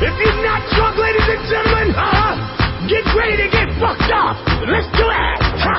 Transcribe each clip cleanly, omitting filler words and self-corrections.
If you're not drunk, ladies and gentlemen, get ready to get fucked up. Let's do it.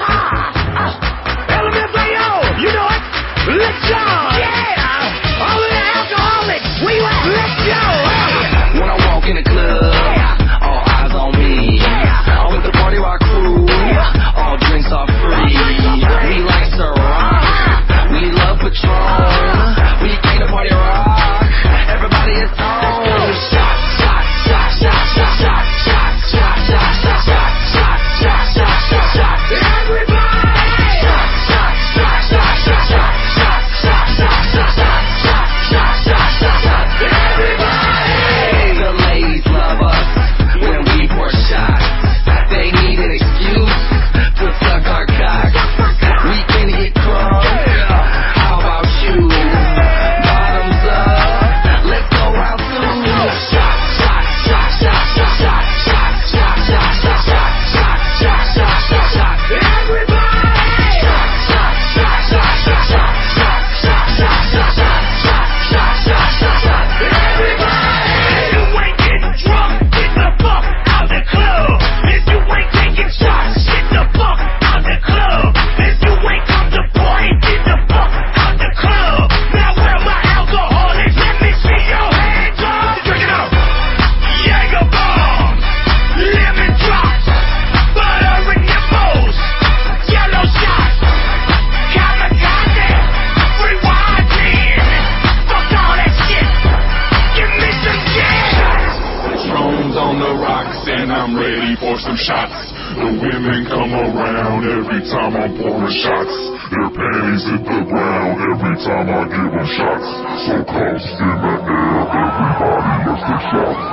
LMFAO, you know it. Let's go. Yeah. All of the alcoholics, where you at? Let's go. When I walk in the club, all eyes on me. I'm with the party rock crew. All drinks are free. We like Ciroc. We love Patron. We came to party rock. Everybody is on. Shot, shot, shot, shot, shot, shot, shot, shot, shot, shot, shot, shot, shot, shot, shot, shot. Everybody. Shot, shot, shot, shot, shot, shot, shot, shot, shot, shot, shot, shot, shot, shot, shot. Everybody. The ladies love us when we pour shots. They need an excuse to suck our cock. We can get crunk. How about you? Bottoms up. Let's go round two. Shot, shot, shot, shot, shot, shot, shot, shot, shot, shot, shot, shot, shot, shot, shot, shot. Everybody. Shot, shot, shot, shot, shot, shot, shot, shot, shot, shot, shot, shot, shot, shot. Everybody. If you ain't getting drunk, get the fuck out the club. If you ain't taking shots, get the fuck out the club. If you ain't come to party, get the fuck out the club. Now where my alcoholics? Let me see your hands up. Drink it up. Jaeger bombs, lemon drops, butter and nipples, yellow shots, kamikaze, rewinding. Fuck all that shit. Give me some gas. Patron's on the rocks and I'm ready for some shots. The women come around every time I'm pouring shots. Their panties hit the ground every time I give them shots. So cuffs in the air, everybody let's take shots.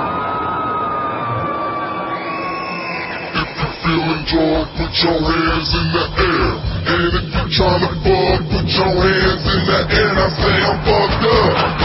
If you're feeling drunk, put your hands in the air. And if you're trying to fuck, put your hands in the air. And I say I'm fucked up.